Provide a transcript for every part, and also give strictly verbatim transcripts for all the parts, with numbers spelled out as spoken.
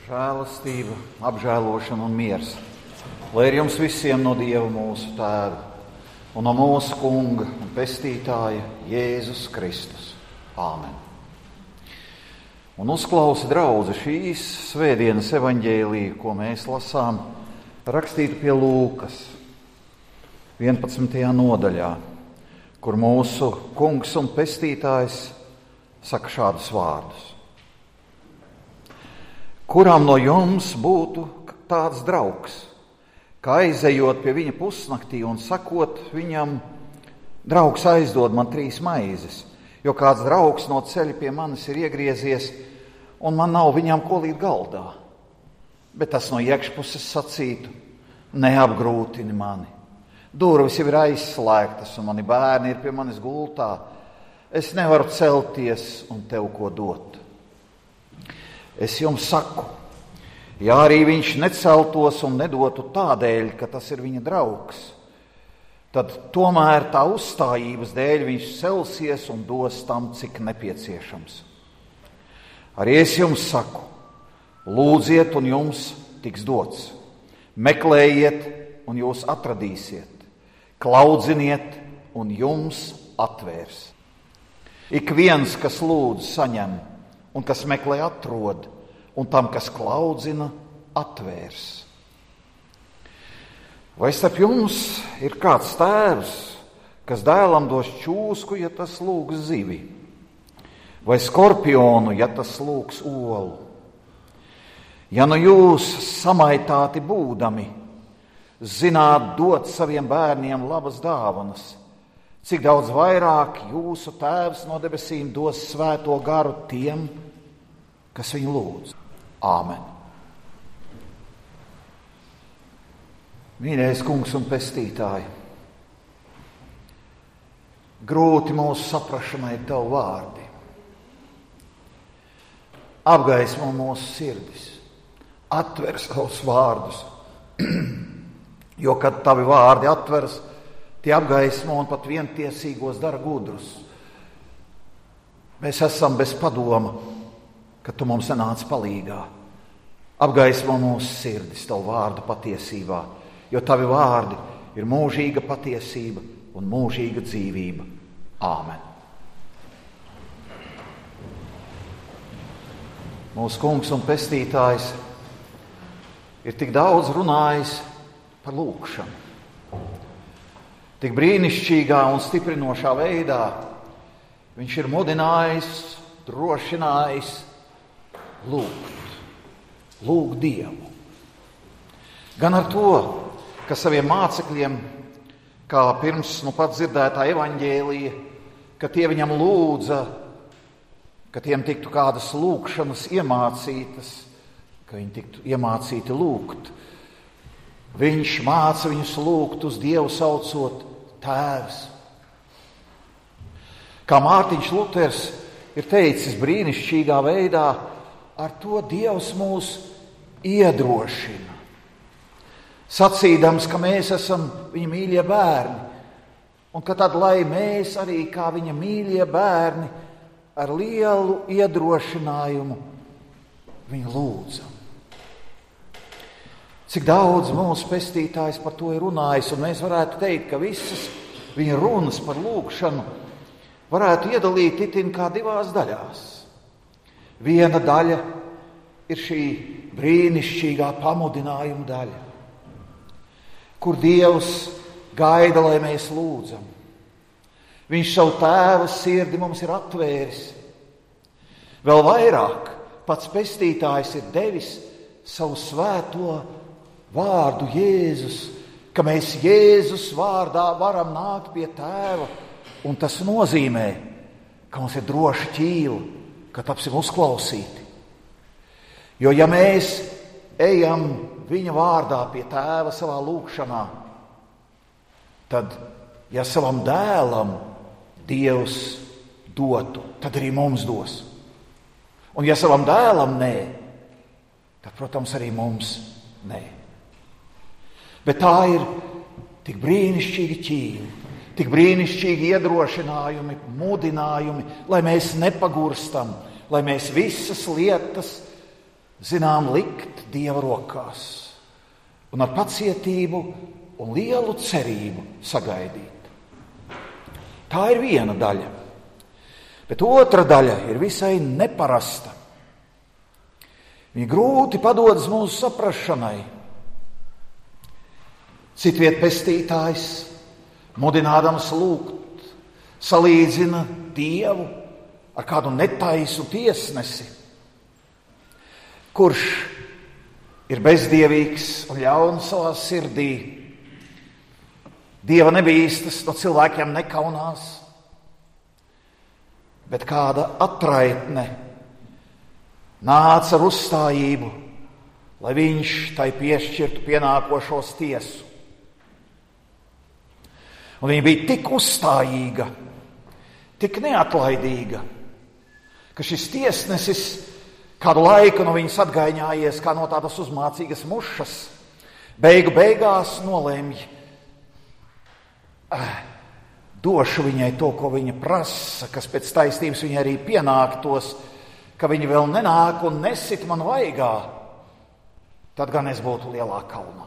Žēlastība, apžēlošana un miers, lai ir jums visiem no Dieva mūsu Tēva un no mūsu Kunga un Pestītāja Jēzus Kristus. Āmen. Un uzklausa draudze šīs svētdienas evaņģēliju, ko mēs lasām, rakstītu pie Lūkas vienpadsmitajā nodaļā, kur mūsu Kungs un Pestītājs saka šādus vārdus. Kuram no jums būtu tāds draugs, ka aizejot pie viņa pusnaktī un sakot viņam, draugs aizdod man trīs maizes, jo kāds draugs no ceļa pie manis ir iegriezies un man nav viņam ko līdz galdā. Bet tas no iekšpuses sacītu, neapgrūtini mani. Durvis jau ir aizslēgtas un mani bērni ir pie manis gultā. Es nevaru celties un tev ko dot. Es jums saku, ja arī viņš neceltos un nedotu tādēļ, ka tas ir viņa draugs, tad tomēr tā uzstājības dēļ viņš celsies un dos tam, cik nepieciešams. Arī es jums saku, lūdziet un jums tiks dots, meklējiet un jūs atradīsiet, klaudziniet un jums atvērs. Ik viens, kas lūdz, saņem, un kas meklē, atrod, un tam, kas klaudzina, atvērs. Vai starp jums ir kāds tēvs, kas dēlam dos čūsku, ja tas lūgs zivi, vai skorpionu, ja tas lūgs olu? Ja nu jūs samaitāti būdami, zināt dot saviem bērniem labas dāvanas, cik daudz vairāk jūsu tēvs no debesīm dos svēto garu tiem, kas viņu lūdz. Āmen. Mīļais Kungs un Pestītāji, grūti mūsu saprašanai ir Tavu vārdi. Apgaismo mūsu sirdis, atver savus vārdus, jo, kad Tavi vārdi atveras, tie apgaismo un pat vientiesīgos dara gudrus. Mēs esam bez padoma, ka Tu mums nenāc palīgā. Apgaismo mūsu sirdis Tavu vārdu patiesībā, jo Tavi vārdi ir mūžīga patiesība un mūžīga dzīvība. Āmen. Mūsu Kungs un Pestītājs ir tik daudz runājis par lūgšanu. Tik brīnišķīgā un stiprinošā veidā viņš ir mudinājis, drošinājis lūgt, lūgt Dievu. Gan ar to, ka saviem mācekļiem, kā pirms nu pat dzirdētā evaņģēlija, ka tie viņam lūdza, ka tiem tiktu kādas lūgšanas iemācītas, ka viņi tiktu iemācīti lūgt. Viņš māca viņus lūgt uz Dievu saucot Tēvs. Kā Mārtiņš Luters ir teicis brīnišķīgā veidā, ar to Dievs mūs iedrošina, sacīdams, ka mēs esam viņa mīļie bērni, un ka tad, lai mēs arī kā viņa mīļie bērni ar lielu iedrošinājumu viņu lūdzam. Cik daudz mūsu Pestītājs par to ir runājis, un mēs varētu teikt, ka visas viņa runas par lūgšanu varētu iedalīt itin kā divās daļās. Viena daļa ir šī brīnišķīgā pamudinājuma daļa, kur Dievs gaida, lai mēs lūdzam. Viņš savu Tēva sirdi mums ir atvēris. Vēl vairāk pats Pestītājs ir devis savu svēto vārdu Jēzus, ka mēs Jēzus vārdā varam nākt pie Tēva, un tas nozīmē, ka mums ir droša ķīla, ka tapsim uzklausīti. Jo ja mēs ejam viņa vārdā pie Tēva savā lūgšanā, tad, ja savam dēlam Dievs dotu, tad arī mums dos. Un ja savam dēlam nē, tad, protams, arī mums nē. Bet tā ir tik brīnišķīga ķīla, tik brīnišķīgi iedrošinājumi, mudinājumi, lai mēs nepagurstam, lai mēs visas lietas zinām, likt Dieva rokās un ar pacietību un lielu cerību sagaidīt. Tā ir viena daļa, bet otra daļa ir visai neparasta. Viņa grūti padodas mūsu saprašanai. Citviet pestītājs, mudinādams lūgt, salīdzina Dievu ar kādu netaisu tiesnesi, kurš ir bezdievīgs un ļauns savā sirdī. Dieva nebīstas, no cilvēkiem nekaunās, bet kāda atraitne nāca ar uzstājību, lai viņš tai piešķirtu pienākošos tiesu. Un viņa bija tik uzstājīga, tik neatlaidīga, ka šis tiesnesis kādu laiku no viņas atgaiņājies kā no tādas uzmācīgas mušas, beigu beigās nolēmj, eh, došu viņai to, ko viņa prasa, kas pēc taisnības viņai arī pienāktos, ka viņa vēl nenāk un nesit man vaigā, tad gan es būtu lielā kaunā.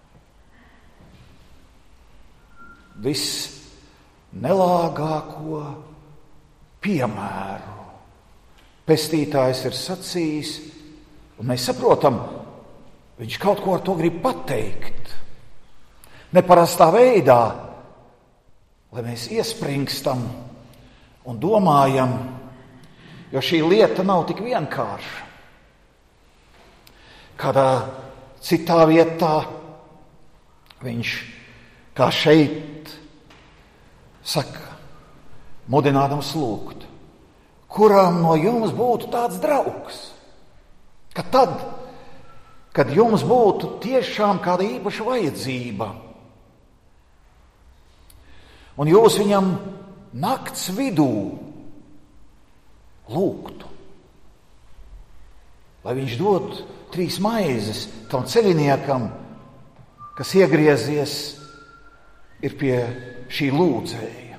Viss nelāgāko piemēru pestītājs ir sacījis, un mēs saprotam, viņš kaut ko ar to grib pateikt. Neparastā veidā, lai mēs iespringstam un domājam, jo šī lieta nav tik vienkārša. Kādā citā vietā viņš, kā šeit, saka, mudinādams lūgt, kuram no jums būtu tāds draugs, ka tad, kad jums būtu tiešām kāda īpaša vajadzība, un jūs viņam nakts vidū lūgtu, lai viņš dod trīs maizes tam ceļiniekam, kas iegriezies ir pie šī lūdzēja.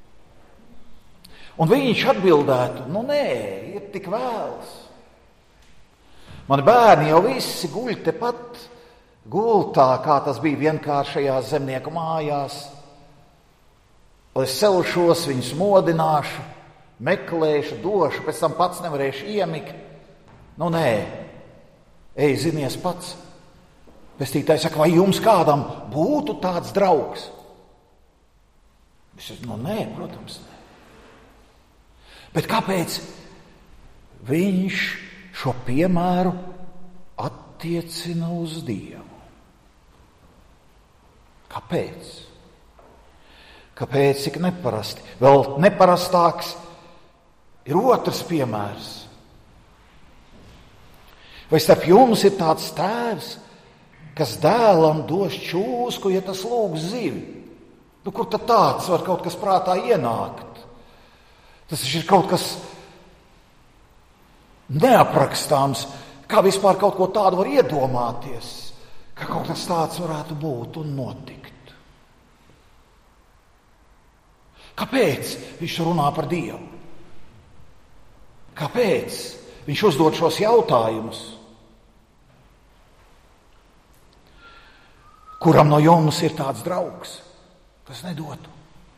Un viņš atbildētu, nu nē, ir tik vēls. Mani bērni jau visi guļ tepat gultā, kā tas bija vienkāršajās zemnieku mājās. Lai es celšos, viņus modināšu, meklēšu, došu, pēc tam pats nevarēšu iemigt. Nu nē, ej, zinies pats. Pestītājs saka, vai jums kādam būtu tāds draugs? Es saku, nu nē, protams, nē. Bet kāpēc viņš šo piemēru attiecina uz Dievu? Kāpēc? Kāpēc tik neparasti? Vēl neparastāks ir otrs piemērs. Vai starp jums ir tāds tēvs, kas dēlam dos čūsku, ja tas lūgs zivi? Nu, kur tad tāds var kaut kas prātā ienākt? Tas ir kaut kas neaprakstāms, kā vispār kaut ko tādu var iedomāties, ka kaut kas tāds varētu būt un notikt. Kāpēc viņš runā par Dievu? Kāpēc viņš uzdod šos jautājumus? Kuram no jums ir tāds draugs, kas nedotu?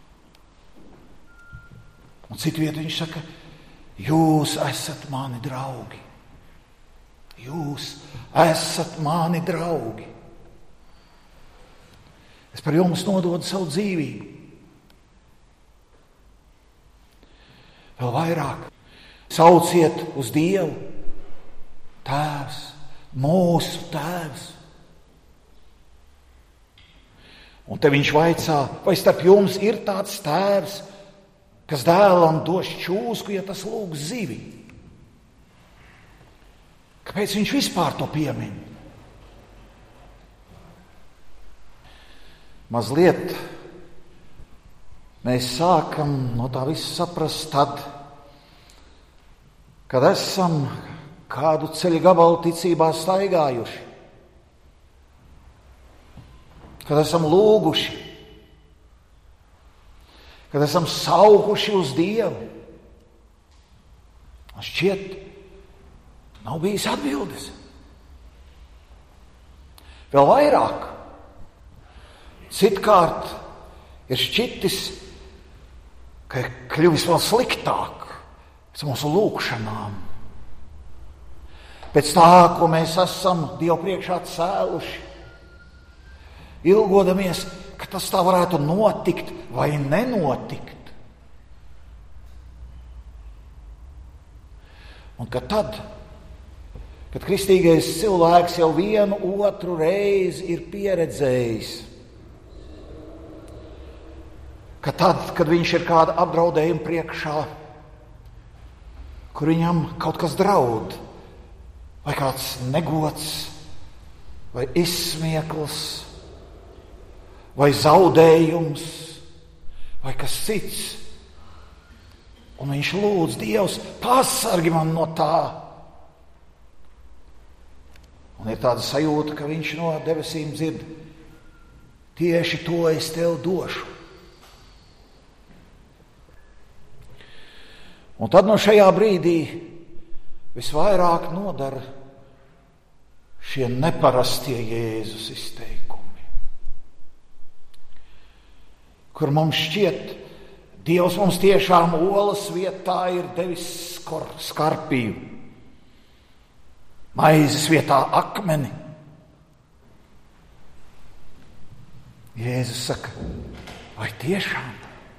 Un citu vietu viņš saka, jūs esat mani draugi. Jūs esat mani draugi. Es par jums nododu savu dzīvību. Vēl vairāk. Sauciet uz Dievu. Tēvs, mūsu Tēvs. Un te viņš vaicā, vai starp jums ir tāds tēvs, kas dēlam dos čūsku, ja tas lūgs zivi? Kāpēc viņš vispār to piemin? Mazliet mēs sākam no tā visu saprast tad, kad esam kādu ceļu gabalu ticībā staigājuši, kad esam lūguši, kad esam sauguši uz Dievu. Un šķiet, nav bijis atbildes. Vēl vairāk. Citkārt ir šķitis, ka ir kļuvis vēl sliktāk pēc mūsu lūgšanām. Pēc tā, ko mēs esam Dievu priekšā cēluši, ilgodamies, ka tas tā varētu notikt vai nenotikt. Un ka tad, kad kristīgais cilvēks jau vienu otru reizi ir pieredzējis, ka tad, kad viņš ir kāda apdraudējuma priekšā, kur viņam kaut kas draud, vai kāds negods, vai izsmiekls, vai zaudējums, vai kas cits, un viņš lūdz: Dievs, pasargi man no tā. Un ir tāda sajūta, ka viņš no debesīm dzird: tieši to es tev došu. Un tad no šajā brīdī visvairāk nodara šie neparastie Jēzus izteikumi, kur mums šķiet, Dievs mums tiešām olas vietā ir devis skarpiju, maizes vietā akmeni. Jēzus saka: vai tiešām?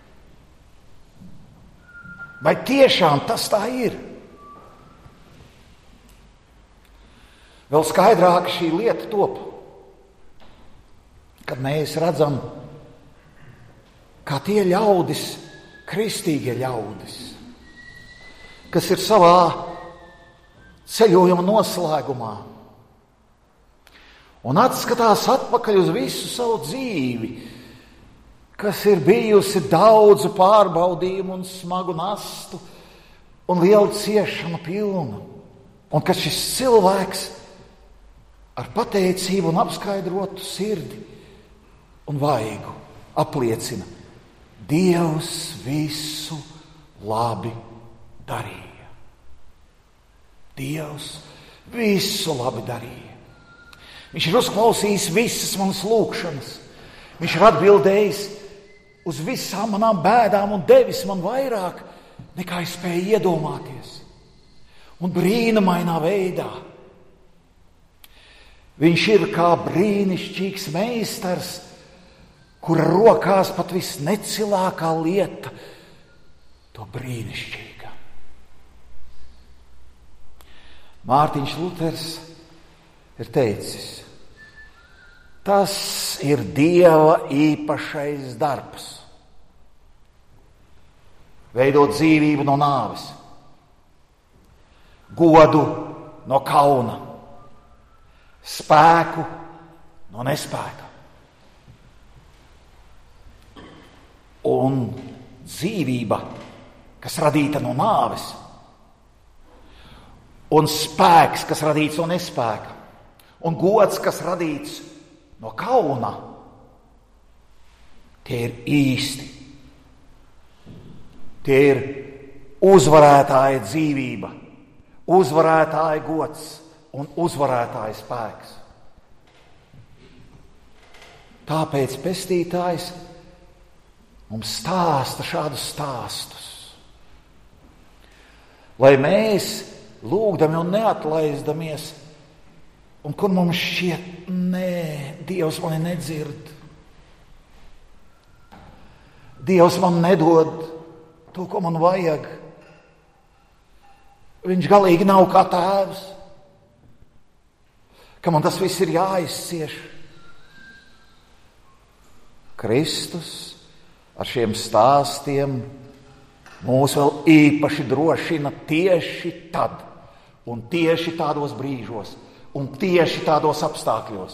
Vai tiešām tas tā ir? Vēl skaidrāk šī lieta top, kad mēs redzam, kā tie ļaudis, kristīgie ļaudis, kas ir savā ceļojuma noslēgumā un atskatās atpakaļ uz visu savu dzīvi, kas ir bijusi daudzu pārbaudījumu un smagu nastu un lielu ciešanu pilna, un ka šis cilvēks ar pateicību un apskaidrotu sirdi un vaigu apliecina: Dievs visu labi darīja. Dievs visu labi darīja. Viņš ir uzklausījis visas manas lūgšanas. Viņš ir atbildējis uz visām manām bēdām un devis man vairāk, nekā es spēju iedomāties. Un brīnumainā veidā. Viņš ir kā brīnišķīgs meistars, kura rokās pat visnecilākā lieta, to brīnišķīga. Mārtiņš Luters ir teicis: tas ir Dieva īpašais darbs, veidot dzīvību no nāves, godu no kauna, spēku no nespēka. Un dzīvība, kas radīta no nāves, un spēks, kas radīts no nespēka, un gods, kas radīts no kauna, tie ir īsti. Tie ir uzvarētāja dzīvība, uzvarētāja gods un uzvarētāja spēks. Tāpēc pestītājs mums stāsta šādus stāstus, lai mēs lūgdami un neatlaizdamies, un kur mums šķiet, nē, Dievs mani nedzird, Dievs man nedod to, ko man vajag, viņš galīgi nav kā tēvs, ka man tas viss ir jāizcieš. Kristus ar šiem stāstiem mūs vēl īpaši drošina tieši tad un tieši tādos brīžos un tieši tādos apstākļos.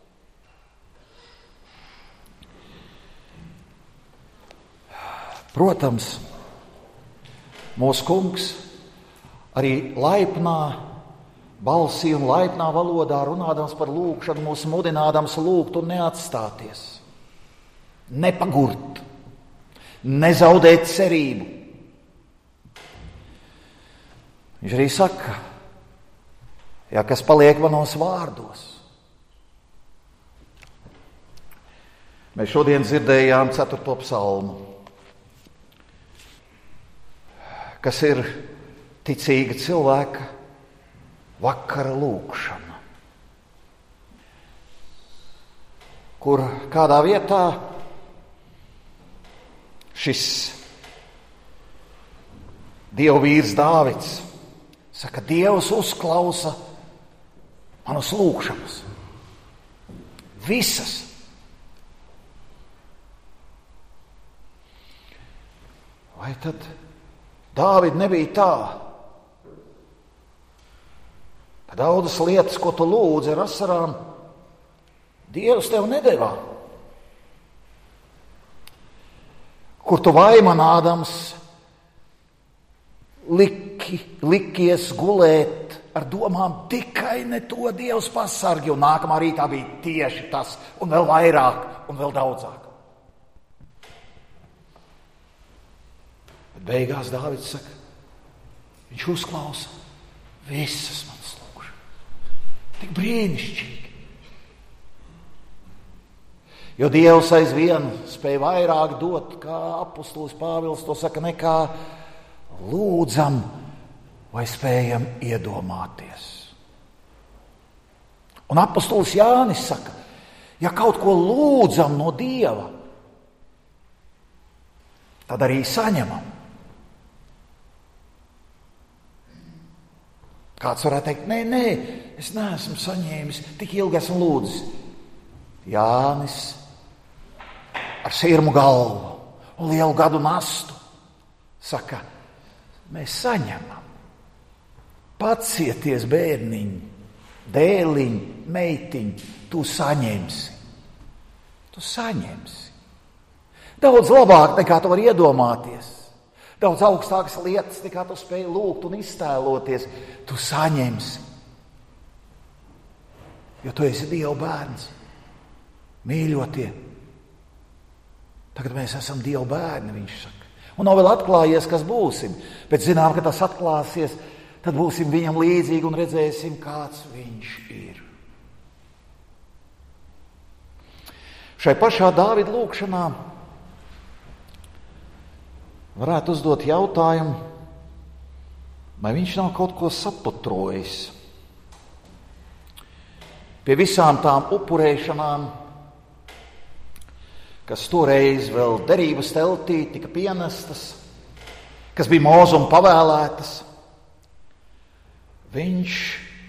Protams, mūsu kungs arī laipnā balsī un laipnā valodā runādams par lūgšanu, mūs mudinādams lūgt un neatstāties, nepagurt, nezaudēt cerību. Viņš arī saka, ja kas paliek manos vārdos, Mēs šodien dzirdējām ceturto psalmu, kas ir ticīga cilvēka vakara lūgšana, kur kādā vietā šis Dieva vīrs Dāvids saka, Dievs uzklausa manas lūgšanas. Visas. Vai tad Dāvid nebija tā, ka daudzas lietas, ko tu lūdzi ar asarām, Dievs tev nedevā? Kur tu vaimanādams liki, likies gulēt ar domām tikai ne to Dievs pasargi, un nākamā rītā bija tieši tas, un vēl vairāk, un vēl daudzāk. Bet beigās Dāvids saka, viņš uzklausa visas manas lūgšanas. Tik brīnišķīgi. Jo Dievs aizvien spēja vairāk dot, kā apustulis Pāvils to saka, nekā lūdzam vai spējam iedomāties. Un apustulis Jānis saka, ja kaut ko lūdzam no Dieva, tad arī saņemam. Kāds varētu teikt, nē, nē, es neesmu saņēmis, tik ilgi esmu lūdzis. Jānis ar sirmu galvu un lielu gadu nastu saka, mēs saņemam. Pacieties, bērniņi, dēliņi, meitiņi, tu saņemsi. Tu saņemsi. Daudz labāk nekā tu vari iedomāties. Daudz augstākas lietas nekā tu spēj lūgt un iztēloties. Tu saņemsi. Jo tu esi Dieva bērns. Mīļotie. Tagad mēs esam Dieva bērni, viņš saka. Un nav vēl atklājies, kas būsim, bet zinām, ka tas atklāsies, tad būsim viņam līdzīgi un redzēsim, kāds viņš ir. Šai pašā Dāvida lūgšanā varētu uzdot jautājumu, vai viņš nav kaut ko saputrojis. Pie visām tām upurēšanām, kas toreiz vēl derības teltī tika pienestas, kas bija Mūzum pavēlētas, viņš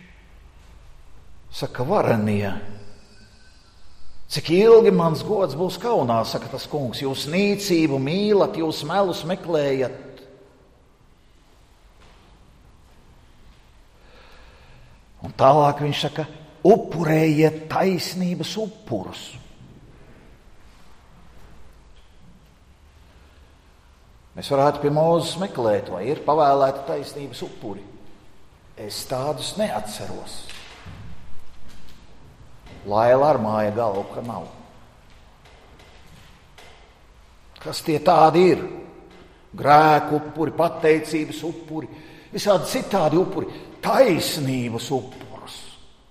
saka, varenie, cik ilgi mans gods būs kaunā, saka tas kungs, jūs nīcību mīlat, jūs melus meklējat. Un tālāk viņš saka, upurējiet taisnības upurus. Mēs varētu pie Mūzes meklēt, vai ir pavēlēti taisnības upuri. Es tādus neatceros. Laila ar māja galvu, ka nav. Kas tie tādi ir? Grēku upuri, pateicības upuri, visādi citādi upuri, taisnības upurus.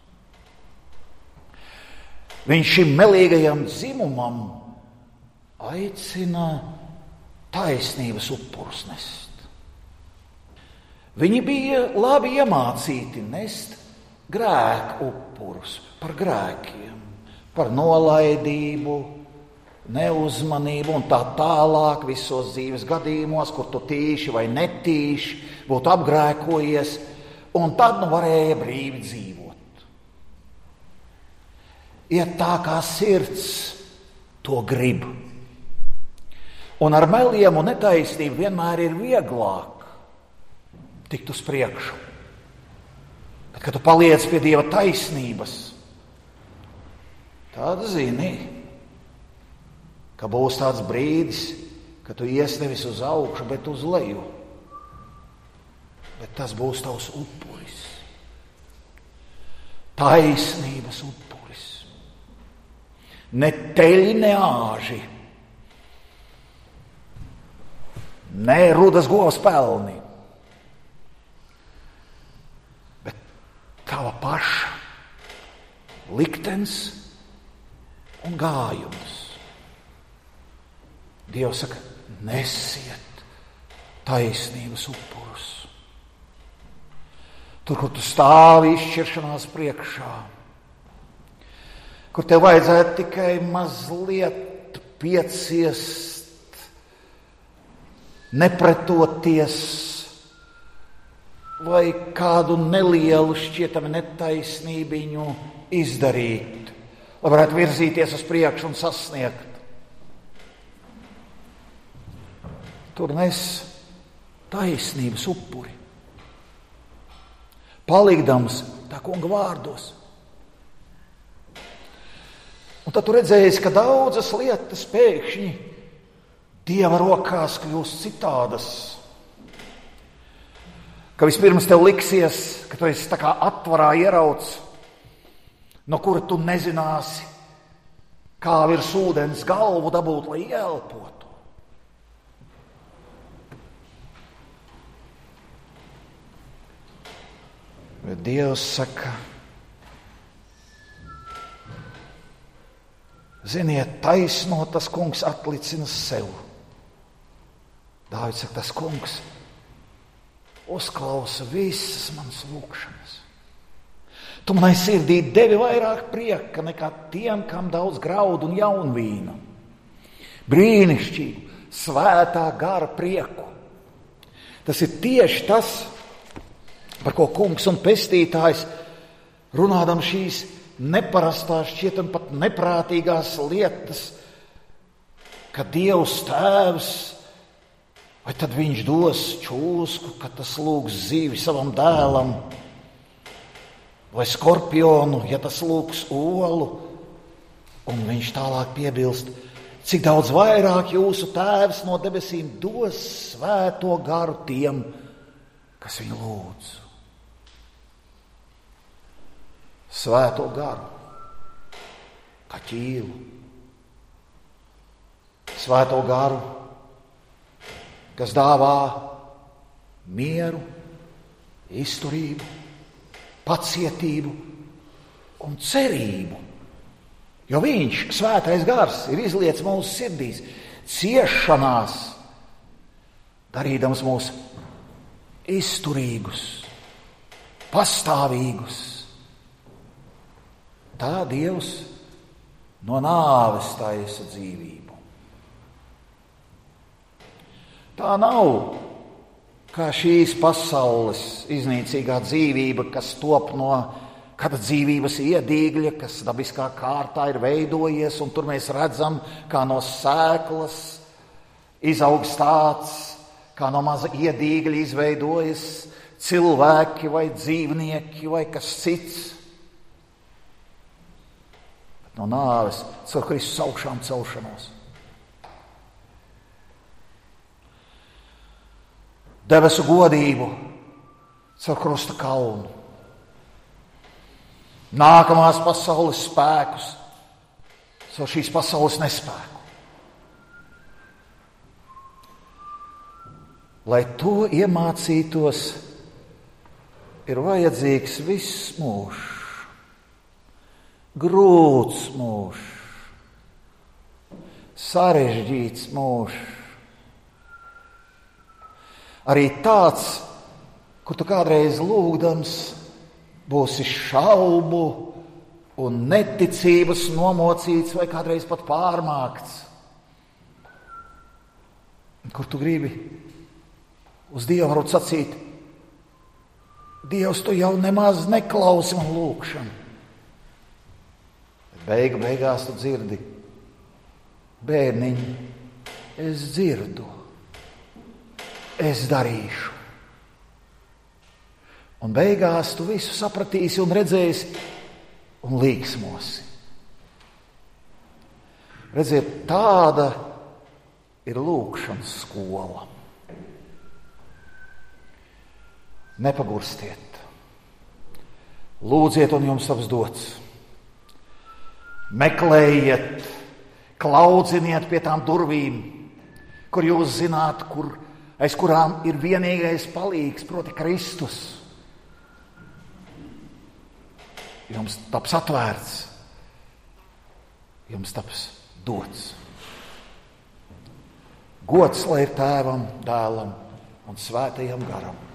Viņš šim melīgajam dzimumam aicina taisnības upurus nest. Viņi bija labi iemācīti nest grēku upurus par grēkiem, par nolaidību, neuzmanību un tā tālāk visos dzīves gadījumos, kur tu tīši vai netīši būtu apgrēkojies, un tad nu varēja brīvi dzīvot. Iet tā, kā sirds to grib. Un ar meliem un netaisnību vienmēr ir vieglāk tikt uz priekšu. Bet, kad tu paliec pie Dieva taisnības, tad zini, ka būs tāds brīdis, ka tu ies nevis uz augšu, bet uz leju. Bet tas būs tavs upuris. Taisnības upuris. Ne teļi, ne āži. Ne rudas govs pelni. Bet tava paša liktenis un gājums. Dievs saka, nesiet taisnības upurus. Tur, kur tu stāvi izšķiršanās priekšā, kur tev vajadzētu tikai mazliet pieciest, nepretoties vai kādu nelielu šķietami netaisnībiņu izdarīt, lai varētu virzīties uz priekšu un sasniegt. Tur nes taisnības upuri, palikdams tā kunga vārdos. Un tad tu redzēsi, ka daudzas lietas pēkšņi Dieva rokās kļūst citādas. Ka vispirms tev liksies, ka tu esi tā kā atvarā ierauts, no kura tu nezināsi, kā virs ūdens galvu dabūt, lai ielpotu. Bet Dievs saka, ziniet, taisno tas kungs atlicina sev. Dāvids saka, tas kungs uzklausa visas manas lūgšanas. Tu manai sirdī devi vairāk prieka nekā tiem, kam daudz graudu un jaunvīna. Brīnišķīgu, svētā gara prieku. Tas ir tieši tas, par ko kungs un pestītājs runādam šīs neparastās, šķietam pat neprātīgās lietas, ka Dievs tēvs, vai tad viņš dos čūsku, ka tas lūgs zīvi savam dēlam, vai skorpionu, ja tas lūgs olu, un viņš tālāk piebilst, cik daudz vairāk jūsu tēvs no debesīm dos svēto garu tiem, kas viņu lūdz. Svēto garu, kā ķīlu. Svēto garu, kas dāvā mieru, izturību, pacietību un cerību. Jo viņš, svētais gars, ir izliets mūsu sirdīs, ciešanās, darīdams mūs izturīgus, pastāvīgus. Tā Dievs no nāves taisa dzīvību. Tā nav kā šīs pasaules iznīcīgā dzīvība, kas top no kāda dzīvības iedīgļa, kas dabiskā kārtā ir veidojies, un tur mēs redzam, kā no sēklas izaugs tāds, kā no maza iedīgļa izveidojas cilvēki vai dzīvnieki vai kas cits. No nāves caur Kristus augšām celšanos. Debesu godību caur krusta kalnu. Nākamās pasaules spēkus caur šīs pasaules nespēku. Lai to iemācītos, ir vajadzīgs viss mūžs. Grūts mūžs, sarežģīts mūžs. Arī tāds, kur tu kādreiz lūgdams būsi šaubu un neticības nomocīts vai kādreiz pat pārmākts. Kur tu gribi uz Dievu varot sacīt, Dievs, tu jau nemaz neklausi man lūgšanu. Beigu beigās tu dzirdi, bērniņ, es dzirdu, es darīšu. Un beigās tu visu sapratīsi un redzēsi un līksmosi. Redziet, tāda ir lūgšanas skola. Nepagurstiet, lūdziet un jums taps dots. Meklējiet, klaudziniet pie tām durvīm, kur jūs zināt, kur, aiz kurām ir vienīgais palīgs, proti Kristus. Jums taps atvērts, jums taps dots. Gods lai ir Tēvam, Dēlam un Svētajam garam.